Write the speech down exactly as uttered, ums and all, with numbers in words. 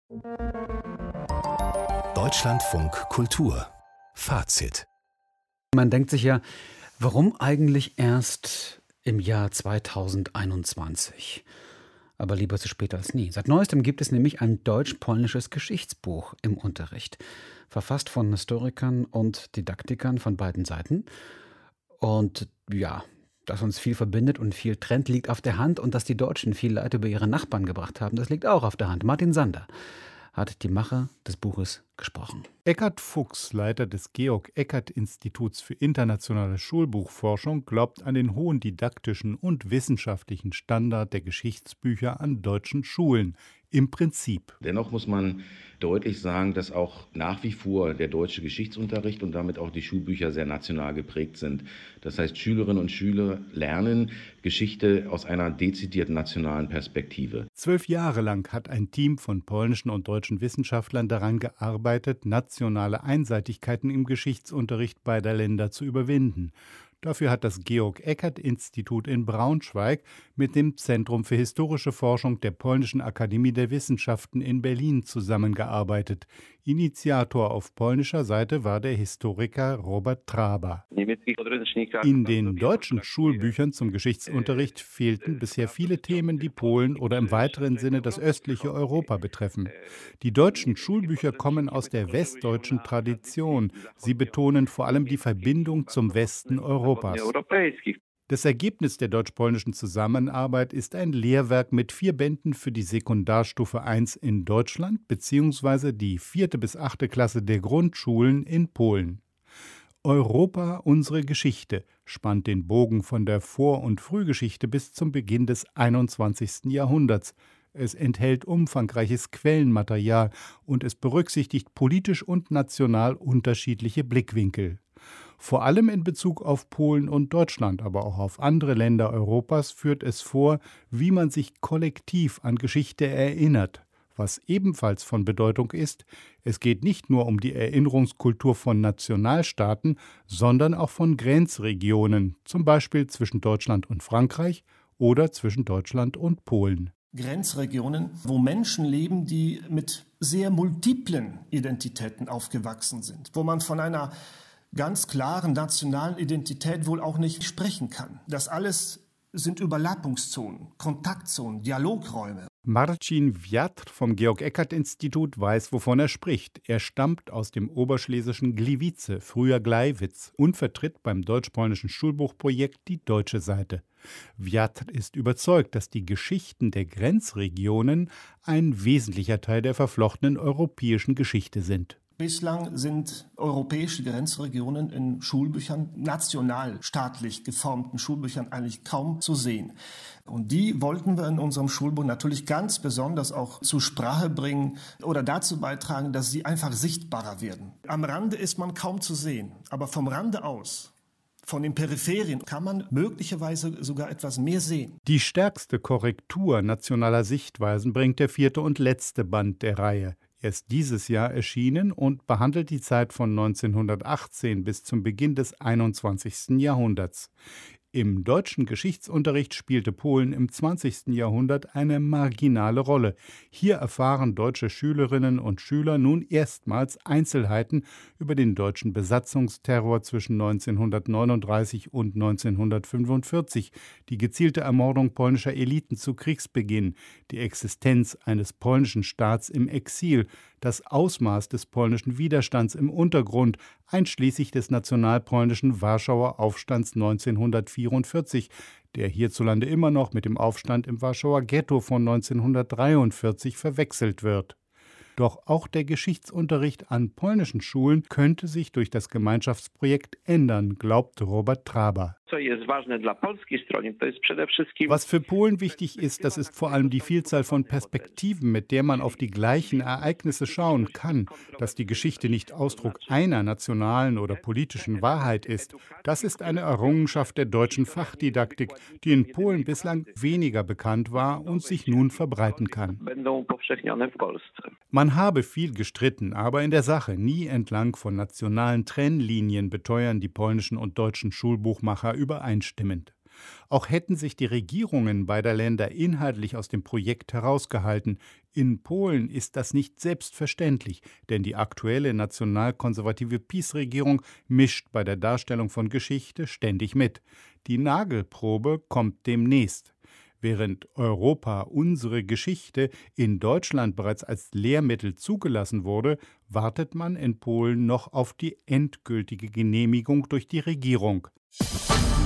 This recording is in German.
Deutschlandfunk Kultur Fazit. Man denkt sich ja, warum eigentlich erst im Jahr zweitausendeinundzwanzig? Aber lieber zu spät als nie. Seit neuestem gibt es nämlich ein deutsch-polnisches Geschichtsbuch im Unterricht, verfasst von Historikern und Didaktikern von beiden Seiten. Und ja, dass uns viel verbindet und viel trennt, liegt auf der Hand. Und dass die Deutschen viel Leid über ihre Nachbarn gebracht haben, das liegt auch auf der Hand. Martin Sander hat die Macher des Buches gesprochen. Eckhard Fuchs, Leiter des Georg-Eckert-Instituts für internationale Schulbuchforschung, glaubt an den hohen didaktischen und wissenschaftlichen Standard der Geschichtsbücher an deutschen Schulen. Im Prinzip. Dennoch muss man deutlich sagen, dass auch nach wie vor der deutsche Geschichtsunterricht und damit auch die Schulbücher sehr national geprägt sind. Das heißt, Schülerinnen und Schüler lernen Geschichte aus einer dezidiert nationalen Perspektive. Zwölf Jahre lang hat ein Team von polnischen und deutschen Wissenschaftlern daran gearbeitet, nationale Einseitigkeiten im Geschichtsunterricht beider Länder zu überwinden. Dafür hat das Georg-Eckert-Institut in Braunschweig mit dem Zentrum für historische Forschung der Polnischen Akademie der Wissenschaften in Berlin zusammengearbeitet. Initiator auf polnischer Seite war der Historiker Robert Traber. In den deutschen Schulbüchern zum Geschichtsunterricht fehlten bisher viele Themen, die Polen oder im weiteren Sinne das östliche Europa betreffen. Die deutschen Schulbücher kommen aus der westdeutschen Tradition. Sie betonen vor allem die Verbindung zum Westen Europas. Das Ergebnis der deutsch-polnischen Zusammenarbeit ist ein Lehrwerk mit vier Bänden für die Sekundarstufe eins in Deutschland bzw. die vierte bis achte Klasse der Grundschulen in Polen. Europa, unsere Geschichte, spannt den Bogen von der Vor- und Frühgeschichte bis zum Beginn des einundzwanzigsten Jahrhunderts. Es enthält umfangreiches Quellenmaterial und es berücksichtigt politisch und national unterschiedliche Blickwinkel. Vor allem in Bezug auf Polen und Deutschland, aber auch auf andere Länder Europas führt es vor, wie man sich kollektiv an Geschichte erinnert. Was ebenfalls von Bedeutung ist, es geht nicht nur um die Erinnerungskultur von Nationalstaaten, sondern auch von Grenzregionen, zum Beispiel zwischen Deutschland und Frankreich oder zwischen Deutschland und Polen. Grenzregionen, wo Menschen leben, die mit sehr multiplen Identitäten aufgewachsen sind, wo man von einer ganz klaren nationalen Identität wohl auch nicht sprechen kann. Das alles sind Überlappungszonen, Kontaktzonen, Dialogräume. Marcin Wiatr vom Georg-Eckert-Institut weiß, wovon er spricht. Er stammt aus dem oberschlesischen Gliwice, früher Gleiwitz, und vertritt beim deutsch-polnischen Schulbuchprojekt die deutsche Seite. Wiatr ist überzeugt, dass die Geschichten der Grenzregionen ein wesentlicher Teil der verflochtenen europäischen Geschichte sind. Bislang sind europäische Grenzregionen in Schulbüchern, nationalstaatlich geformten Schulbüchern, eigentlich kaum zu sehen. Und die wollten wir in unserem Schulbuch natürlich ganz besonders auch zur Sprache bringen oder dazu beitragen, dass sie einfach sichtbarer werden. Am Rande ist man kaum zu sehen, aber vom Rande aus, von den Peripherien, kann man möglicherweise sogar etwas mehr sehen. Die stärkste Korrektur nationaler Sichtweisen bringt der vierte und letzte Band der Reihe. Erst dieses Jahr erschienen und behandelt die Zeit von neunzehnhundertachtzehn bis zum Beginn des einundzwanzigsten Jahrhunderts. Im deutschen Geschichtsunterricht spielte Polen im zwanzigsten Jahrhundert eine marginale Rolle. Hier erfahren deutsche Schülerinnen und Schüler nun erstmals Einzelheiten über den deutschen Besatzungsterror zwischen neunzehnhundertneununddreißig und neunzehnhundertfünfundvierzig, die gezielte Ermordung polnischer Eliten zu Kriegsbeginn, die Existenz eines polnischen Staats im Exil, das Ausmaß des polnischen Widerstands im Untergrund, einschließlich des nationalpolnischen Warschauer Aufstands neunzehnhundertvierundvierzig, der hierzulande immer noch mit dem Aufstand im Warschauer Ghetto von neunzehnhundertdreiundvierzig verwechselt wird. Doch auch der Geschichtsunterricht an polnischen Schulen könnte sich durch das Gemeinschaftsprojekt ändern, glaubt Robert Traber. Was für Polen wichtig ist, das ist vor allem die Vielzahl von Perspektiven, mit der man auf die gleichen Ereignisse schauen kann. Dass die Geschichte nicht Ausdruck einer nationalen oder politischen Wahrheit ist, das ist eine Errungenschaft der deutschen Fachdidaktik, die in Polen bislang weniger bekannt war und sich nun verbreiten kann. Man habe viel gestritten, aber in der Sache nie entlang von nationalen Trennlinien, beteuern die polnischen und deutschen Schulbuchmacher übereinstimmend. Auch hätten sich die Regierungen beider Länder inhaltlich aus dem Projekt herausgehalten, In Polen ist das nicht selbstverständlich, denn die aktuelle nationalkonservative PiS-Regierung mischt bei der Darstellung von Geschichte ständig mit. Die Nagelprobe kommt demnächst. Während Europa, unsere Geschichte, in Deutschland bereits als Lehrmittel zugelassen wurde, wartet man in Polen noch auf die endgültige Genehmigung durch die Regierung.